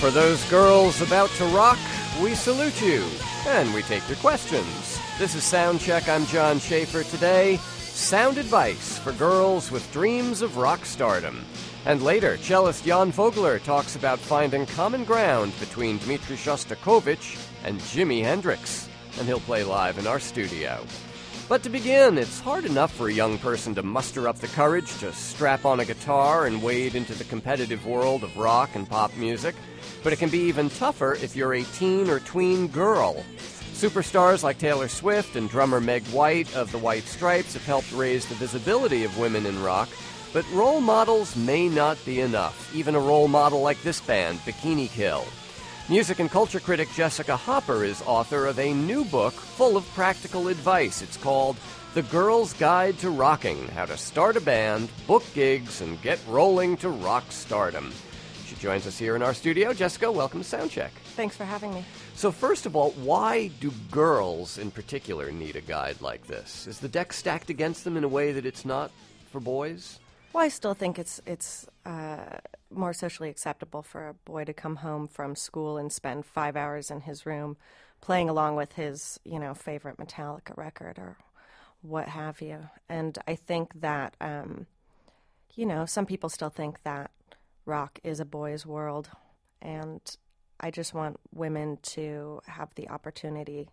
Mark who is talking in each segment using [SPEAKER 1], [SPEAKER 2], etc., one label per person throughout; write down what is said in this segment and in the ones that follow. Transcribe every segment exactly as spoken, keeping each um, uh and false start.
[SPEAKER 1] For those girls about to rock, we salute you, and we take your questions. This is Soundcheck. I'm John Schaefer. Today, sound advice for girls with dreams of rock stardom. And later, cellist Jan Vogler talks about finding common ground between Dmitri Shostakovich and Jimi Hendrix, and he'll play live in our studio. But to begin, it's hard enough for a young person to muster up the courage to strap on a guitar and wade into the competitive world of rock and pop music. But it can be even tougher if you're a teen or tween girl. Superstars like Taylor Swift and drummer Meg White of the White Stripes have helped raise the visibility of women in rock, but role models may not be enough, even a role model like this band, Bikini Kill. Music and culture critic Jessica Hopper is author of a new book full of practical advice. It's called The Girl's Guide to Rocking, How to Start a Band, Book Gigs, and Get Rolling to Rock Stardom. She joins us here in our studio. Jessica, welcome to Soundcheck.
[SPEAKER 2] Thanks for having me.
[SPEAKER 1] So first of all, why do girls in particular need a guide like this? Is the deck stacked against them in a way that it's not for boys?
[SPEAKER 2] Well, I still think it's it's uh, more socially acceptable for a boy to come home from school and spend five hours in his room playing along with his, you know, favorite Metallica record or what have you. And I think that, um, you know, some people still think that rock is a boy's world, and I just want women to have the opportunity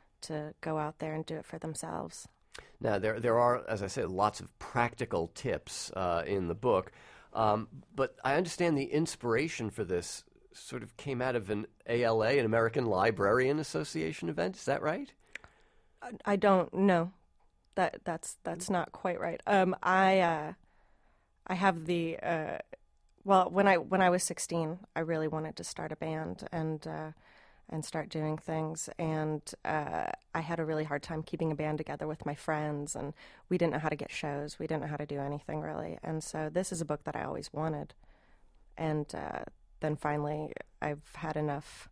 [SPEAKER 2] to go out there and do it for themselves.
[SPEAKER 1] Now, there there are, as I said, lots of practical tips uh, in the book, um, but I understand the inspiration for this sort of came out of an A L A, an American Librarian Association event. Is that right?
[SPEAKER 2] I, I don't know. That that's that's not quite right. Um, I uh, I have the uh, well when I when I was sixteen, I really wanted to start a band and. Uh, and start doing things, and uh, I had a really hard time keeping a band together with my friends, and we didn't know how to get shows, we didn't know how to do anything really, and so this is a book that I always wanted, and uh, then finally I've had enough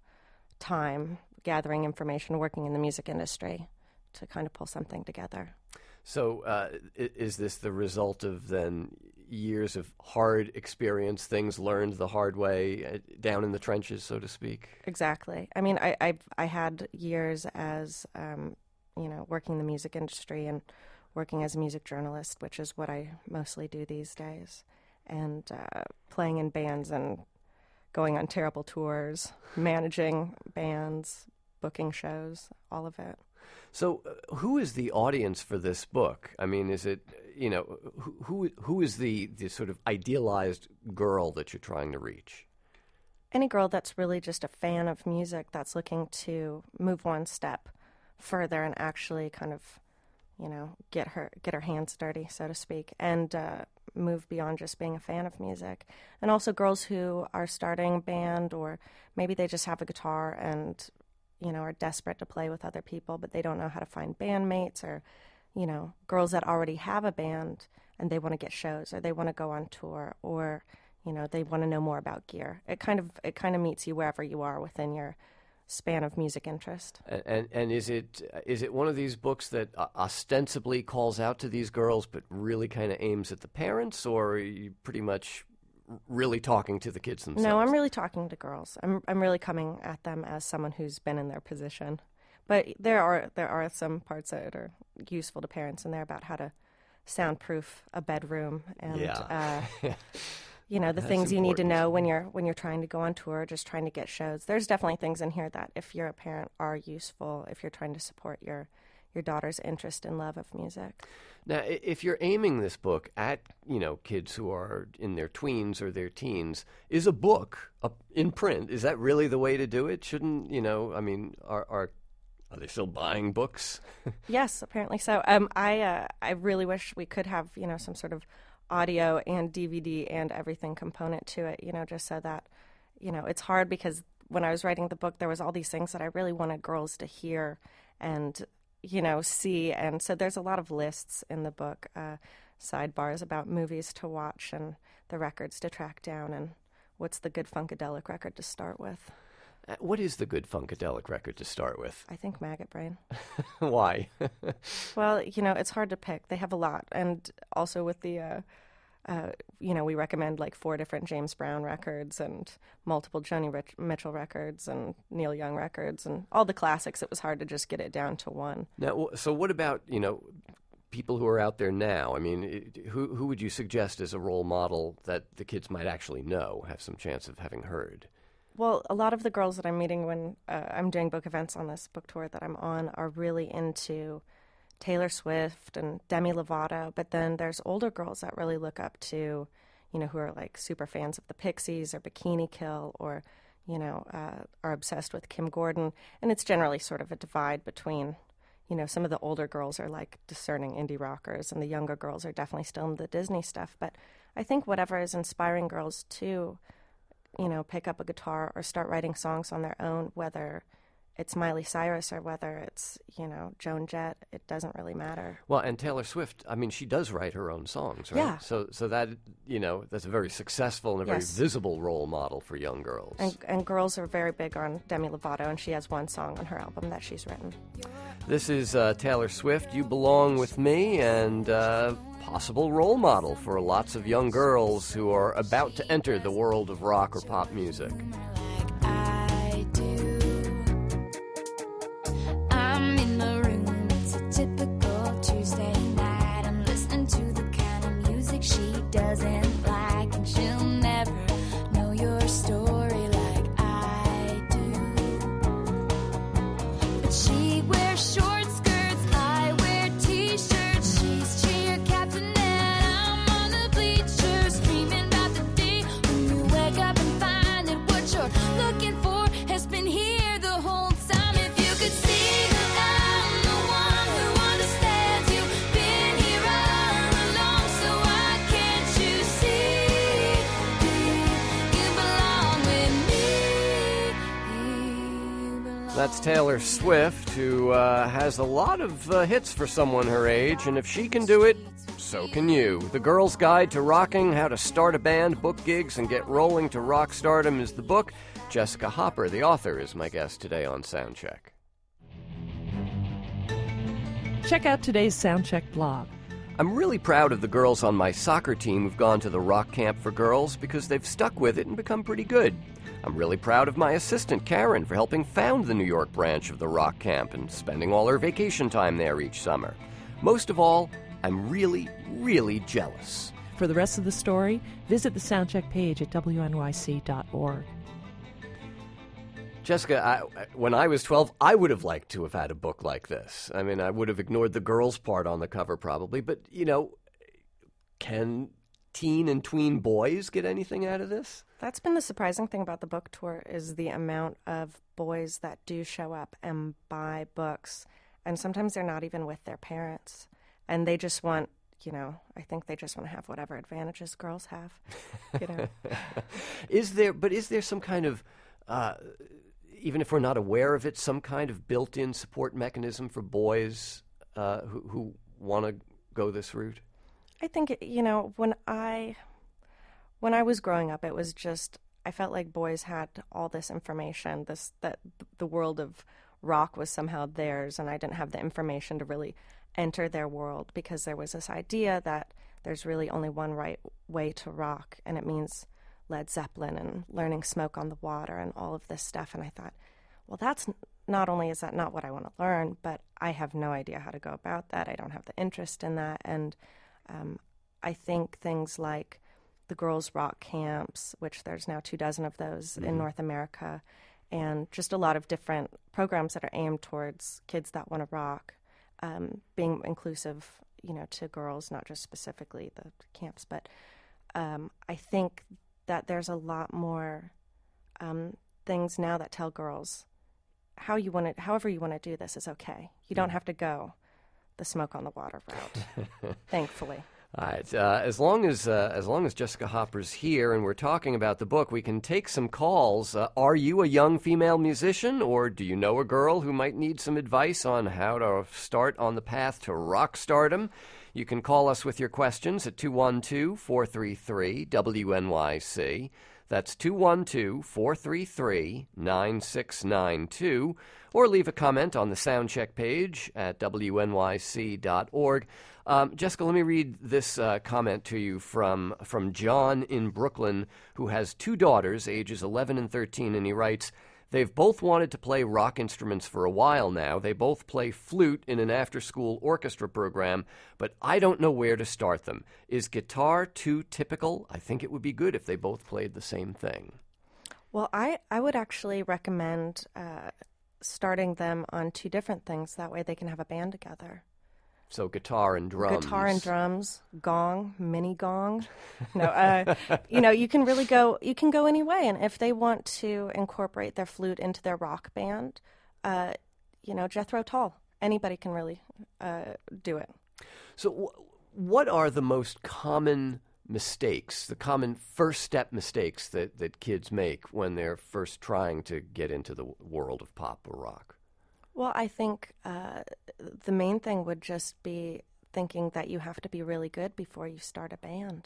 [SPEAKER 2] time gathering information, working in the music industry, to kind of pull something together.
[SPEAKER 1] So uh, is this the result of then years of hard experience, things learned the hard way, uh, down in the trenches, so to speak?
[SPEAKER 2] Exactly. I mean, I I've, I had years as, um, you know, working in the music industry and working as a music journalist, which is what I mostly do these days, and uh, playing in bands and going on terrible tours, managing bands, booking shows, all of it.
[SPEAKER 1] So uh, who is the audience for this book? I mean, is it, you know, who who, who is the, the sort of idealized girl that you're trying to reach?
[SPEAKER 2] Any girl that's really just a fan of music that's looking to move one step further and actually kind of, you know, get her get her hands dirty, so to speak, and uh, move beyond just being a fan of music. And also girls who are starting a band, or maybe they just have a guitar and, you know, are desperate to play with other people, but they don't know how to find bandmates, or, you know, girls that already have a band and they want to get shows, or they want to go on tour, or, you know, they want to know more about gear. It kind of it kind of meets you wherever you are within your span of music interest.
[SPEAKER 1] And and, and is it is it one of these books that uh, ostensibly calls out to these girls, but really kind of aims at the parents, or are you pretty much really talking to the kids themselves?
[SPEAKER 2] No, I'm really talking to girls. I'm I'm really coming at them as someone who's been in their position. But there are there are some parts that are useful to parents in there about how to soundproof a bedroom and
[SPEAKER 1] yeah.
[SPEAKER 2] uh, you know, the
[SPEAKER 1] That's
[SPEAKER 2] things you need to
[SPEAKER 1] important.
[SPEAKER 2] know when you're when you're trying to go on tour, just trying to get shows. There's definitely things in here that, if you're a parent, are useful if you're trying to support your your daughter's interest and love of music.
[SPEAKER 1] Now, i- if you're aiming this book at, you know, kids who are in their tweens or their teens, is a book up in print, is that really the way to do it? Shouldn't, you know, I mean, are are, are they still buying books?
[SPEAKER 2] Yes, apparently so. Um, I uh, I really wish we could have, you know, some sort of audio and D V D and everything component to it, you know, just so that, you know, it's hard because when I was writing the book, there was all these things that I really wanted girls to hear and, you know, see. And so there's a lot of lists in the book, uh, sidebars about movies to watch and the records to track down and what's the good Funkadelic record to start with.
[SPEAKER 1] Uh, What is the good Funkadelic record to start with?
[SPEAKER 2] I think Maggot Brain.
[SPEAKER 1] Why?
[SPEAKER 2] Well, you know, it's hard to pick. They have a lot. And also with the uh, uh, you know, we recommend like four different James Brown records and multiple Joni Rich- Mitchell records and Neil Young records and all the classics. It was hard to just get it down to one.
[SPEAKER 1] Now, so what about, you know, people who are out there now? I mean, who who would you suggest as a role model that the kids might actually know, have some chance of having heard?
[SPEAKER 2] Well, a lot of the girls that I'm meeting when uh, I'm doing book events on this book tour that I'm on are really into Taylor Swift and Demi Lovato, but then there's older girls that really look up to, you know, who are like super fans of the Pixies or Bikini Kill or, you know, uh, are obsessed with Kim Gordon. And it's generally sort of a divide between, you know, some of the older girls are like discerning indie rockers and the younger girls are definitely still in the Disney stuff. But I think whatever is inspiring girls to, you know, pick up a guitar or start writing songs on their own, whether it's Miley Cyrus or whether it's, you know, Joan Jett, it doesn't really matter.
[SPEAKER 1] Well, and Taylor Swift, I mean, she does write her own songs, right?
[SPEAKER 2] Yeah.
[SPEAKER 1] So so that, you know, that's a very successful and a
[SPEAKER 2] Yes.
[SPEAKER 1] very visible role model for young girls.
[SPEAKER 2] And, and girls are very big on Demi Lovato, and she has one song on her album that she's written.
[SPEAKER 1] This is uh, Taylor Swift, You Belong With Me, and uh, possible role model for lots of young girls who are about to enter the world of rock or pop music.
[SPEAKER 3] Doesn't like, and she'll never know your story like I do. But she wears short skirts, I wear t-shirts. She's cheer captain and I'm on the bleachers, dreaming about the day when you wake up and find that what you're looking for has been here the whole time. If you could see that I'm the one who understands you, been here all along, so I can't you see, you belong with me, you belong.
[SPEAKER 1] That's Taylor Swift, who uh, has a lot of uh, hits for someone her age, and if she can do it, so can you. The Girl's Guide to Rocking, How to Start a Band, Book Gigs, and Get Rolling to Rock Stardom is the book. Jessica Hopper, the author, is my guest today on Soundcheck.
[SPEAKER 4] Check out today's Soundcheck blog.
[SPEAKER 1] I'm really proud of the girls on my soccer team who've gone to the Rock Camp for Girls because they've stuck with it and become pretty good. I'm really proud of my assistant, Karen, for helping found the New York branch of the Rock Camp and spending all her vacation time there each summer. Most of all, I'm really, really jealous.
[SPEAKER 4] For the rest of the story, visit the Soundcheck page at W N Y C dot org.
[SPEAKER 1] Jessica, I, when I was twelve, I would have liked to have had a book like this. I mean, I would have ignored the girls part on the cover probably, but, you know, can teen and tween boys get anything out of this?
[SPEAKER 2] That's been the surprising thing about the book tour is the amount of boys that do show up and buy books. And sometimes they're not even with their parents. And they just want, you know, I think they just want to have whatever advantages girls have, you know.
[SPEAKER 1] Is there, but is there some kind of, uh, even if we're not aware of it, some kind of built-in support mechanism for boys uh, who, who want to go this route?
[SPEAKER 2] I think, you know, when I when I was growing up, it was just, I felt like boys had all this information, this that the world of rock was somehow theirs, and I didn't have the information to really enter their world because there was this idea that there's really only one right way to rock, and it means Led Zeppelin and learning Smoke on the Water and all of this stuff. And I thought, well, that's not only is that not what I want to learn, but I have no idea how to go about that. I don't have the interest in that. And um, I think things like the girls' rock camps, which there's now two dozen of those mm-hmm. in North America, and just a lot of different programs that are aimed towards kids that want to rock, um, being inclusive, you know, to girls, not just specifically the camps. But um, I think that there's a lot more um, things now that tell girls how you want to, however you want to do this is okay. You don't have to go the Smoke on the Water route, thankfully.
[SPEAKER 1] All right. Uh, as long as uh, as long as Jessica Hopper's here and we're talking about the book, we can take some calls. Uh, are you a young female musician, or do you know a girl who might need some advice on how to start on the path to rock stardom? You can call us with your questions at two one two, four three three, W N Y C. That's two one two, four three three, nine six nine two. Or leave a comment on the Soundcheck page at W N Y C dot org. Um, Jessica, let me read this uh, comment to you from, from John in Brooklyn, who has two daughters, ages eleven and thirteen, and he writes, they've both wanted to play rock instruments for a while now. They both play flute in an after-school orchestra program, but I don't know where to start them. Is guitar too typical? I think it would be good if they both played the same thing.
[SPEAKER 2] Well, I, I would actually recommend uh, starting them on two different things. That way they can have a band together.
[SPEAKER 1] So guitar and drums.
[SPEAKER 2] Guitar and drums, gong, mini gong. No, uh, you know, you can really go, you can go any way. And if they want to incorporate their flute into their rock band, uh, you know, Jethro Tull, anybody can really uh, do it.
[SPEAKER 1] So w- what are the most common mistakes, the common first step mistakes that, that kids make when they're first trying to get into the world of pop or rock?
[SPEAKER 2] Well, I think uh, the main thing would just be thinking that you have to be really good before you start a band.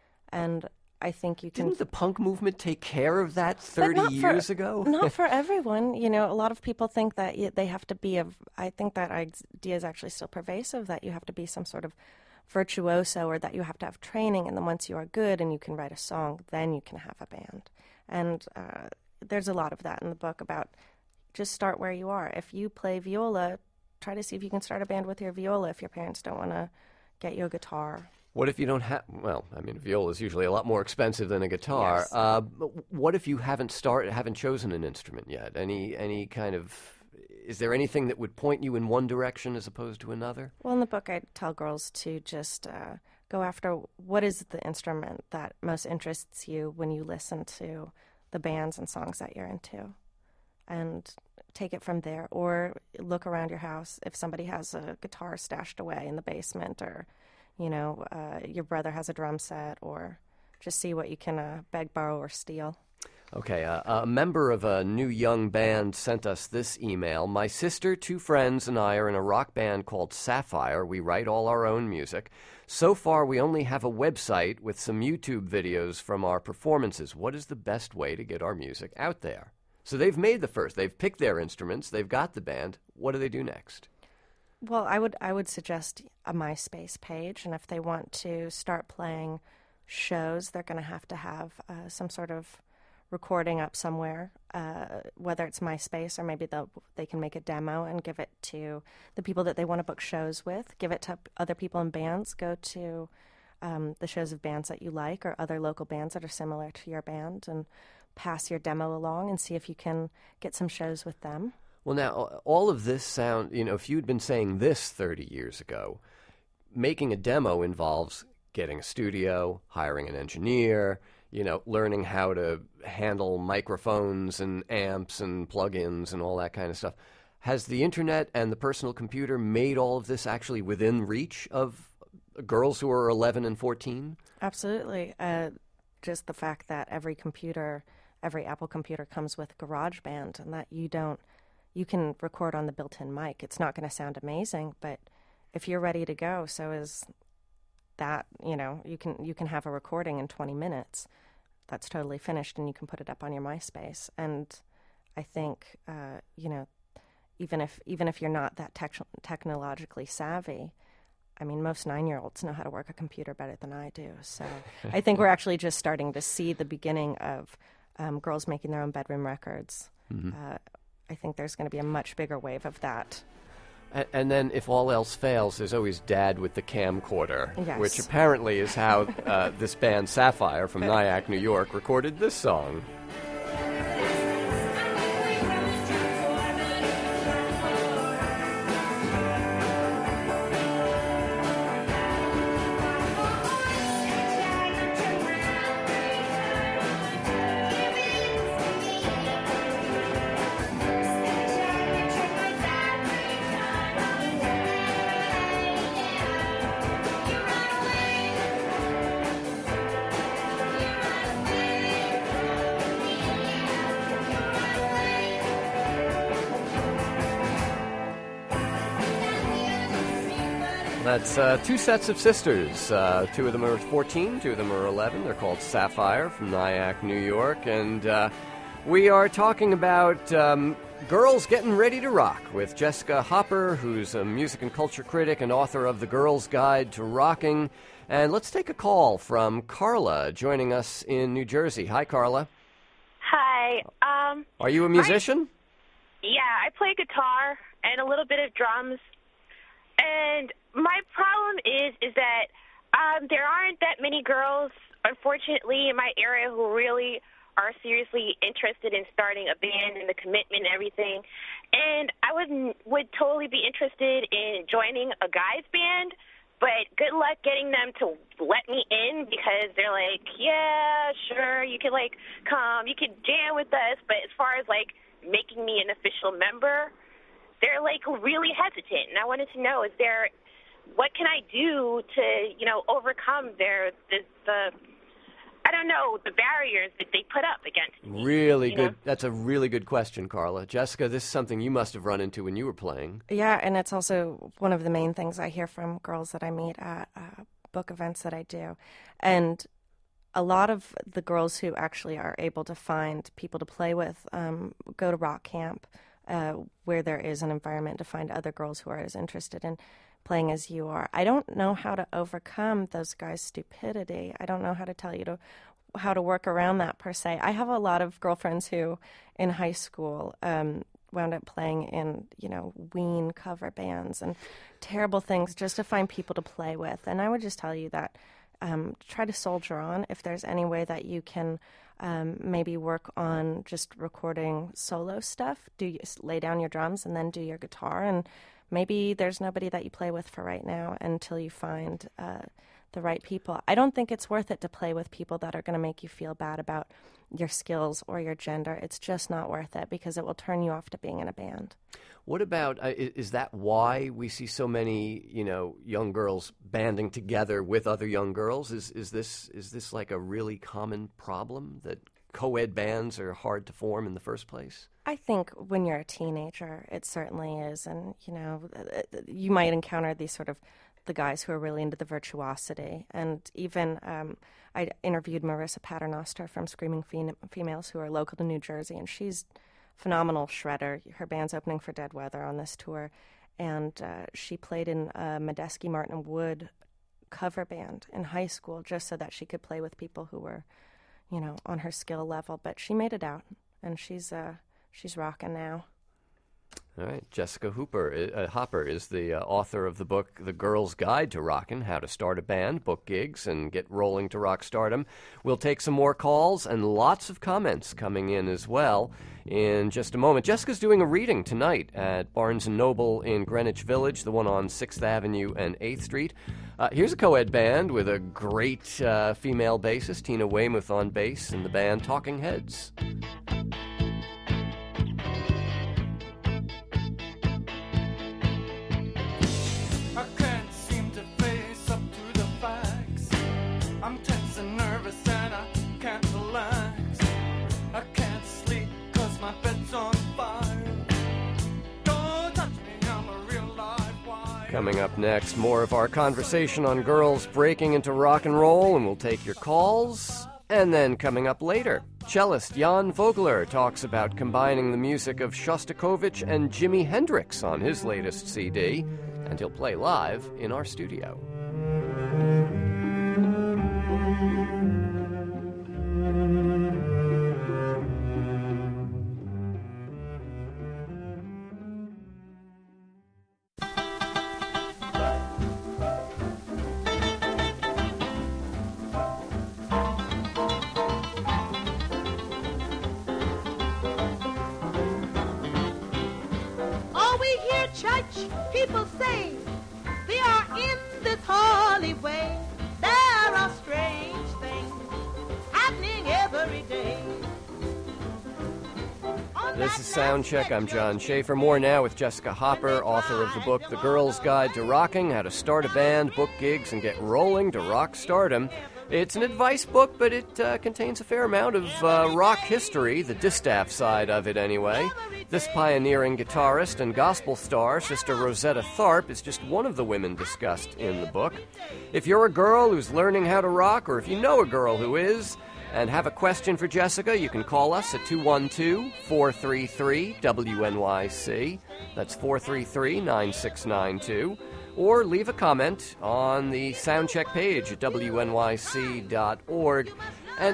[SPEAKER 2] And I think you can...
[SPEAKER 1] Didn't the punk movement take care of that thirty years
[SPEAKER 2] for,
[SPEAKER 1] ago?
[SPEAKER 2] Not for everyone. You know, a lot of people think that they have to be a... I think that idea is actually still pervasive, that you have to be some sort of virtuoso or that you have to have training, and then once you are good and you can write a song, then you can have a band. And uh, there's a lot of that in the book about... Just start where you are. If you play viola, try to see if you can start a band with your viola if your parents don't want to get you a guitar.
[SPEAKER 1] What if you don't have, well, I mean, viola is usually a lot more expensive than a guitar.
[SPEAKER 2] Yes.
[SPEAKER 1] Uh, but what if you haven't started, haven't chosen an instrument yet? Any, any kind of, is there anything that would point you in one direction as opposed to another?
[SPEAKER 2] Well, in the book, I tell girls to just uh, go after what is the instrument that most interests you when you listen to the bands and songs that you're into. And take it from there, or look around your house if somebody has a guitar stashed away in the basement, or, you know, uh, your brother has a drum set, or just see what you can uh, beg, borrow, or steal.
[SPEAKER 1] Okay, uh, a member of a new young band sent us this email. My sister, two friends, and I are in a rock band called Sapphire. We write all our own music. So far, we only have a website with some YouTube videos from our performances. What is the best way to get our music out there? So they've made the first. They've picked their instruments. They've got the band. What do they do next?
[SPEAKER 2] Well, I would I would suggest a MySpace page, and if they want to start playing shows, they're going to have to have uh, some sort of recording up somewhere, uh, whether it's MySpace or maybe they'll, they can make a demo and give it to the people that they want to book shows with, give it to other people in bands, go to um, the shows of bands that you like or other local bands that are similar to your band, and pass your demo along and see if you can get some shows with them.
[SPEAKER 1] Well, now, all of this sound, you know, if you'd been saying this thirty years ago, making a demo involves getting a studio, hiring an engineer, you know, learning how to handle microphones and amps and plugins and all that kind of stuff. Has the internet and the personal computer made all of this actually within reach of girls who are eleven and fourteen?
[SPEAKER 2] Absolutely. Uh, just the fact that every computer... Every Apple computer comes with GarageBand, and that you don't, you can record on the built-in mic. It's not going to sound amazing, but if you're ready to go, so is that, you know, you can you can have a recording in twenty minutes that's totally finished, and you can put it up on your MySpace. And I think, uh, you know, even if even if you're not that tech- technologically savvy, I mean, most nine-year-olds know how to work a computer better than I do. So I think we're actually just starting to see the beginning of Um, girls making their own bedroom records. Mm-hmm. Uh, I think there's going to be a much bigger wave of that.
[SPEAKER 1] And, and then, if all else fails, there's always Dad with the camcorder,
[SPEAKER 2] yes.
[SPEAKER 1] which apparently is how uh, this band Sapphire from Nyack, New York, recorded this song. That's uh, two sets of sisters. Uh, two of them are fourteen, two of them are eleven. They're called Sapphire from Nyack, New York. And uh, we are talking about um, girls getting ready to rock with Jessica Hopper, who's a music and culture critic and author of The Girl's Guide to Rocking. And let's take a call from Carla, joining us in New Jersey. Hi, Carla.
[SPEAKER 5] Hi. Um,
[SPEAKER 1] Are you a musician?
[SPEAKER 5] My, yeah, I play guitar and a little bit of drums. And my problem is is that um, there aren't that many girls, unfortunately, in my area who really are seriously interested in starting a band and the commitment and everything. And I would would totally be interested in joining a guy's band, but good luck getting them to let me in because they're like, yeah, sure, you can, like, come, you can jam with us, but as far as, like, making me an official member, they're, like, really hesitant. And I wanted to know, is there, what can I do to, you know, overcome their, this, the, I don't know, the barriers that they put up against me?
[SPEAKER 1] Really good.
[SPEAKER 5] Know?
[SPEAKER 1] That's a really good question, Carla. Jessica, this is something you must have run into when you were playing.
[SPEAKER 2] Yeah, and it's also one of the main things I hear from girls that I meet at uh, book events that I do. And a lot of the girls who actually are able to find people to play with um, go to rock camp, uh, where there is an environment to find other girls who are as interested in playing as you are. I don't know how to overcome those guys' stupidity. I don't know how to tell you to how to work around that per se. I have a lot of girlfriends who, in high school, um, wound up playing in, you know, Ween cover bands and terrible things just to find people to play with. And I would just tell you that um, try to soldier on. If there's any way that you can um, maybe work on just recording solo stuff, do you, lay down your drums and then do your guitar, and maybe there's nobody that you play with for right now until you find uh, the right people. I don't think it's worth it to play with people that are going to make you feel bad about your skills or your gender. It's just not worth it because it will turn you off to being in a band.
[SPEAKER 1] What about, uh, is that why we see so many, you know, young girls banding together with other young girls? Is is this is this like a really common problem that co-ed bands are hard to form in the first place?
[SPEAKER 2] I think when you're a teenager, it certainly is. And, you know, you might encounter these sort of the guys who are really into the virtuosity. And even um, I interviewed Marissa Paternoster from Screaming Phem- Females, who are local to New Jersey, and she's a phenomenal shredder. Her band's opening for Dead Weather on this tour. And uh, she played in a Medeski Martin Wood cover band in high school just so that she could play with people who were, you know, on her skill level. But she made it out, and she's uh, she's rocking now.
[SPEAKER 1] All right. Jessica Hooper, uh, Hopper is the uh, author of the book The Girl's Guide to Rockin', How to Start a Band, Book Gigs, and Get Rolling to Rock Stardom. We'll take some more calls and lots of comments coming in as well in just a moment. Jessica's doing a reading tonight at Barnes and Noble in Greenwich Village, the one on sixth Avenue and eighth Street. Uh, here's a co-ed band with a great uh, female bassist, Tina Weymouth on bass, and the band Talking Heads. Coming up next, more of our conversation on girls breaking into rock and roll, and we'll take your calls. And then coming up later, cellist Jan Vogler talks about combining the music of Shostakovich and Jimi Hendrix on his latest C D, and he'll play live in our studio.
[SPEAKER 6] People say they are in this holy way. There are strange things happening every day.
[SPEAKER 1] This is Soundcheck. I'm John Schaefer. More now with Jessica Hopper, author of the book The Girl's Guide to Rocking, How to Start a Band, Book Gigs, and Get Rolling to Rock Stardom. It's an advice book, but it uh, contains a fair amount of uh, rock history, the distaff side of it anyway. This pioneering guitarist and gospel star, Sister Rosetta Tharpe, is just one of the women discussed in the book. If you're a girl who's learning how to rock, or if you know a girl who is, and have a question for Jessica, you can call us at two one two, four three three, W N Y C. That's four three three, nine six nine two. Or leave a comment on the Soundcheck page at W N Y C dot org. And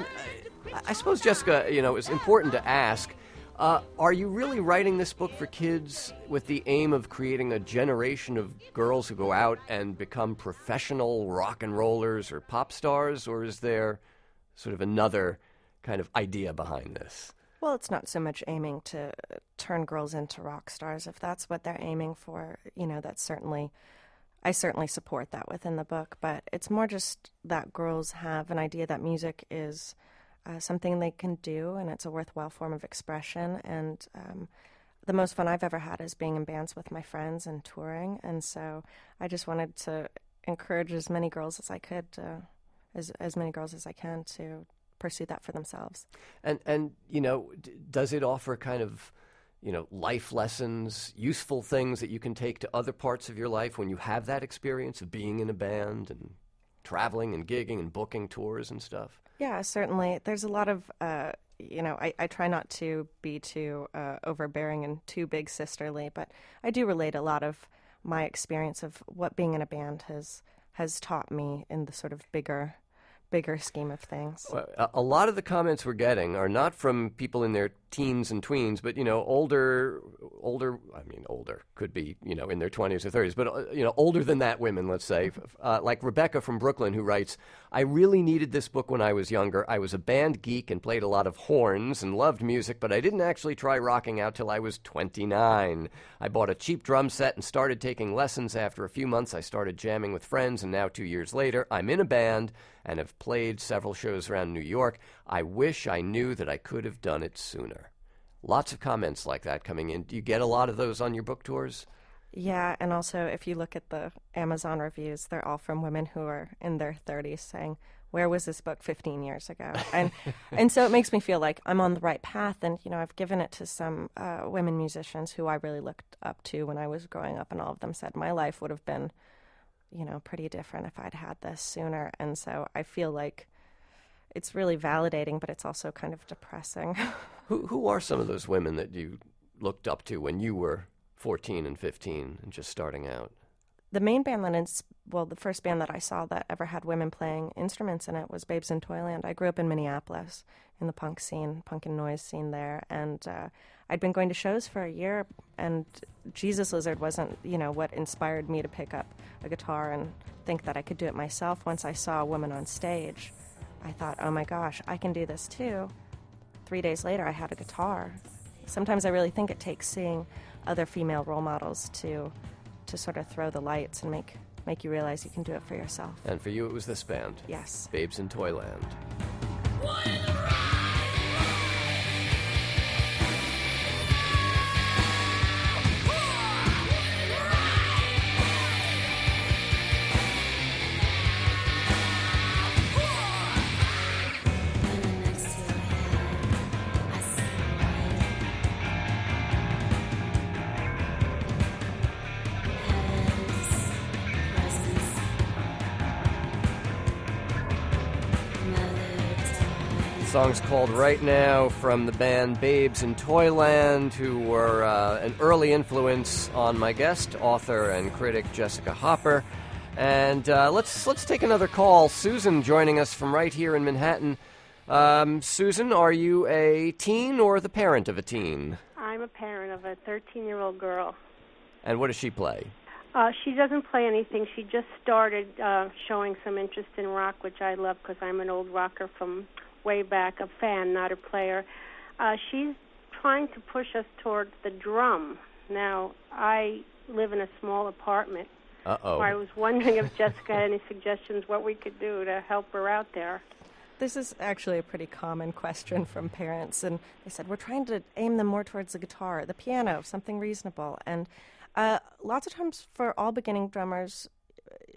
[SPEAKER 1] I suppose, Jessica, you know, it's important to ask, uh, are you really writing this book for kids with the aim of creating a generation of girls who go out and become professional rock and rollers or pop stars, or is there sort of another kind of idea behind this?
[SPEAKER 2] Well, it's not so much aiming to turn girls into rock stars. If that's what they're aiming for, you know, that's certainly... I certainly support that within the book, but it's more just that girls have an idea that music is uh, something they can do, and it's a worthwhile form of expression. And um, the most fun I've ever had is being in bands with my friends and touring, and so I just wanted to encourage as many girls as I could, uh, as as many girls as I can, to pursue that for themselves.
[SPEAKER 1] And and you know, d- does it offer kind of, you know, life lessons, useful things that you can take to other parts of your life when you have that experience of being in a band and traveling and gigging and booking tours and stuff?
[SPEAKER 2] Yeah, certainly. There's a lot of, uh, you know, I, I try not to be too uh, overbearing and too big sisterly, but I do relate a lot of my experience of what being in a band has has taught me in the sort of bigger bigger scheme of things.
[SPEAKER 1] A, a lot of the comments we're getting are not from people in their teens and tweens, but, you know, older, older, I mean, older, could be, you know, in their twenties or thirties, but, uh, you know, older than that women, let's say, uh, like Rebecca from Brooklyn, who writes, I really needed this book when I was younger. I was a band geek and played a lot of horns and loved music, but I didn't actually try rocking out till I was twenty-nine. I bought a cheap drum set and started taking lessons. After a few months, I started jamming with friends, and now two years later, I'm in a band and have played several shows around New York. I wish I knew that I could have done it sooner. Lots of comments like that coming in. Do you get a lot of those on your book tours?
[SPEAKER 2] Yeah, and also if you look at the Amazon reviews, they're all from women who are in their thirties saying, where was this book fifteen years ago? And and so it makes me feel like I'm on the right path. And, you know, I've given it to some uh, women musicians who I really looked up to when I was growing up, and all of them said my life would have been, you know, pretty different if I'd had this sooner. And so I feel like it's really validating, but it's also kind of depressing.
[SPEAKER 1] Who who are some of those women that you looked up to when you were fourteen and fifteen and just starting out?
[SPEAKER 2] The main band that is, well, the first band that I saw that ever had women playing instruments in it was Babes in Toyland. I grew up in Minneapolis in the punk scene, punk and noise scene there, and uh, I'd been going to shows for a year, and Jesus Lizard wasn't, you know, what inspired me to pick up a guitar and think that I could do it myself. Once I saw a woman on stage, I thought, oh my gosh, I can do this too. Three days later, I had a guitar. Sometimes I really think it takes seeing other female role models to to sort of throw the lights and make make you realize you can do it for yourself.
[SPEAKER 1] And for you, it was this band.
[SPEAKER 2] Yes.
[SPEAKER 1] Babes in Toyland. The song's called Right Now from the band Babes in Toyland, who were uh, an early influence on my guest, author and critic Jessica Hopper. And uh, let's let's take another call. Susan joining us from right here in Manhattan. Um, Susan, are you a teen or the parent of a teen?
[SPEAKER 7] I'm a parent of a thirteen-year-old girl.
[SPEAKER 1] And what does she play?
[SPEAKER 7] Uh, she doesn't play anything. She just started uh, showing some interest in rock, which I love because I'm an old rocker from way back, a fan, not a player. Uh, she's trying to push us towards the drum. Now, I live in a small apartment.
[SPEAKER 1] Uh-oh.
[SPEAKER 7] I was wondering if Jessica had any suggestions what we could do to help her out there.
[SPEAKER 2] This is actually a pretty common question from parents, and they said, we're trying to aim them more towards the guitar, the piano, something reasonable. And uh, lots of times for all beginning drummers,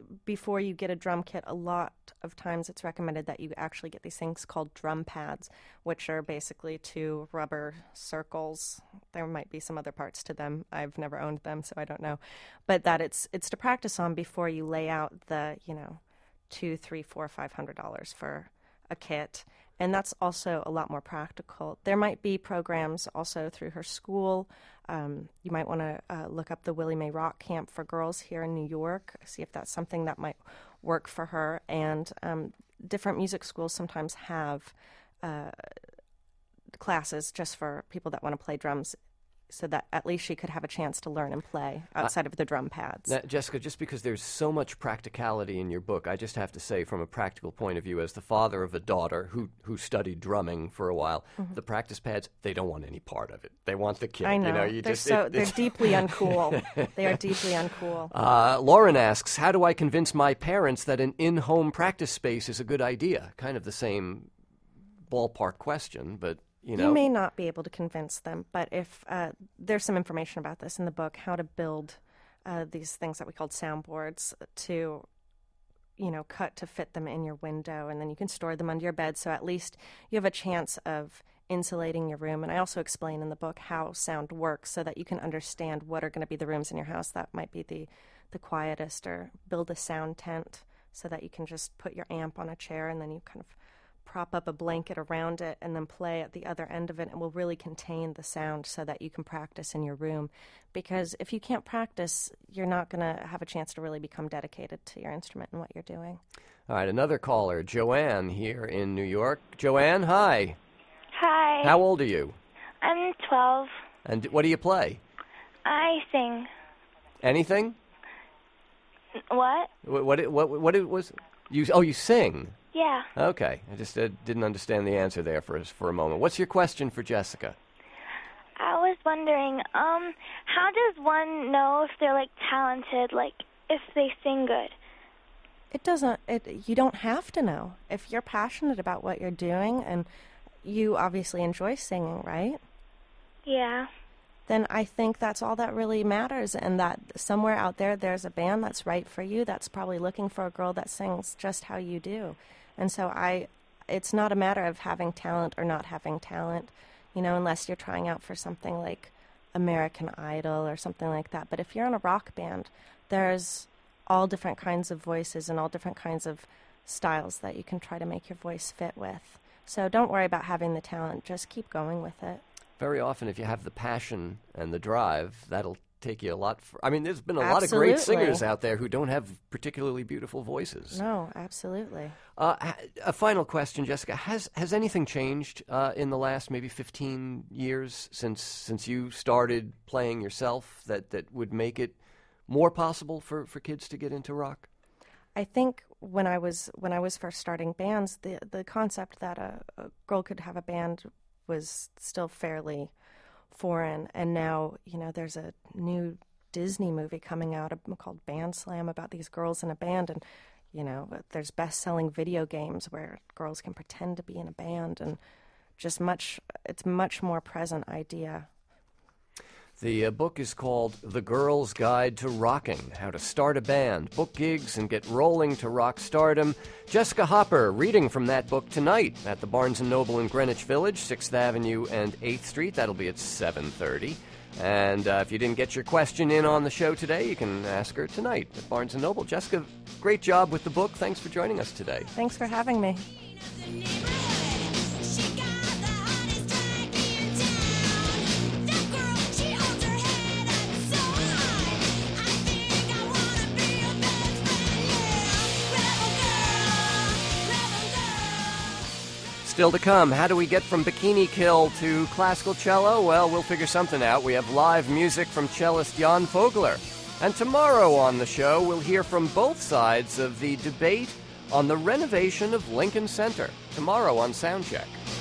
[SPEAKER 2] before you get a drum kit, a lot of times it's recommended that you actually get these things called drum pads, which are basically two rubber circles. There might be some other parts to them. I've never owned them, so I don't know. But that it's it's to practice on before you lay out the, you know, two, three, four, five hundred dollars for a kit. And that's also a lot more practical. There might be programs also through her school. Um, you might want to uh, look up the Willie Mae Rock Camp for girls here in New York, see if that's something that might work for her. And um, different music schools sometimes have uh, classes just for people that want to play drums, so that at least she could have a chance to learn and play outside uh, of the drum pads.
[SPEAKER 1] Now, Jessica, just because there's so much practicality in your book, I just have to say, from a practical point of view, as the father of a daughter who who studied drumming for a while, mm-hmm. the practice pads, they don't want any part of it. They want the kid.
[SPEAKER 2] I know.
[SPEAKER 1] You know you
[SPEAKER 2] they're
[SPEAKER 1] just,
[SPEAKER 2] so,
[SPEAKER 1] it,
[SPEAKER 2] they're deeply uncool. They are deeply uncool.
[SPEAKER 1] Uh, Lauren asks, how do I convince my parents that an in-home practice space is a good idea? Kind of the same ballpark question, but... You, know?
[SPEAKER 2] You may not be able to convince them, but if uh, there's some information about this in the book, how to build uh, these things that we called soundboards to, you know, cut to fit them in your window, and then you can store them under your bed, so at least you have a chance of insulating your room. And I also explain in the book how sound works so that you can understand what are going to be the rooms in your house that might be the, the quietest, or build a sound tent so that you can just put your amp on a chair and then you kind of prop up a blanket around it and then play at the other end of it, and will really contain the sound so that you can practice in your room. Because if you can't practice, you're not going to have a chance to really become dedicated to your instrument and what you're doing.
[SPEAKER 1] All right, another caller, Joanne here in New York. Joanne, hi.
[SPEAKER 8] Hi.
[SPEAKER 1] How old are you?
[SPEAKER 8] I'm twelve.
[SPEAKER 1] And what do you play?
[SPEAKER 8] I sing.
[SPEAKER 1] Anything?
[SPEAKER 8] What?
[SPEAKER 1] What? What? What, what it was? You? Oh, you sing.
[SPEAKER 8] Yeah.
[SPEAKER 1] Okay. I just uh, didn't understand the answer there for for a moment. What's your question for Jessica?
[SPEAKER 8] I was wondering, um, how does one know if they're, like, talented, like, if they sing good?
[SPEAKER 2] It doesn't, it, you don't have to know. If you're passionate about what you're doing, and you obviously enjoy singing, right?
[SPEAKER 8] Yeah.
[SPEAKER 2] Then I think that's all that really matters, and that somewhere out there there's a band that's right for you, that's probably looking for a girl that sings just how you do. And so I, it's not a matter of having talent or not having talent, you know, unless you're trying out for something like American Idol or something like that. But if you're in a rock band, there's all different kinds of voices and all different kinds of styles that you can try to make your voice fit with. So don't worry about having the talent, just keep going with it.
[SPEAKER 1] Very often, if you have the passion and the drive, that'll take you a lot. For, I mean, there's been a lot of
[SPEAKER 2] Absolutely.
[SPEAKER 1] great singers out there who don't have particularly beautiful voices.
[SPEAKER 2] No, absolutely.
[SPEAKER 1] Uh, a final question, Jessica: Has has anything changed uh, in the last maybe fifteen years since since you started playing yourself that, that would make it more possible for, for kids to get into rock?
[SPEAKER 2] I think when I was when I was first starting bands, the the concept that a, a girl could have a band was still fairly foreign, and now, you know, there's a new Disney movie coming out called Band Slam about these girls in a band, and, you know, there's best-selling video games where girls can pretend to be in a band, and just much, it's much more present idea.
[SPEAKER 1] The uh, book is called The Girl's Guide to Rocking, How to Start a Band, Book Gigs, and Get Rolling to Rock Stardom. Jessica Hopper reading from that book tonight at the Barnes and Noble in Greenwich Village, sixth Avenue and eighth Street. That'll be at seven thirty. And uh, if you didn't get your question in on the show today, you can ask her tonight at Barnes and Noble. Jessica, great job with the book. Thanks for joining us today.
[SPEAKER 2] Thanks for having me.
[SPEAKER 1] Still to come, how do we get from Bikini Kill to classical cello? Well, we'll figure something out. We have live music from cellist Jan Fogler. And tomorrow on the show, we'll hear from both sides of the debate on the renovation of Lincoln Center. Tomorrow on Soundcheck.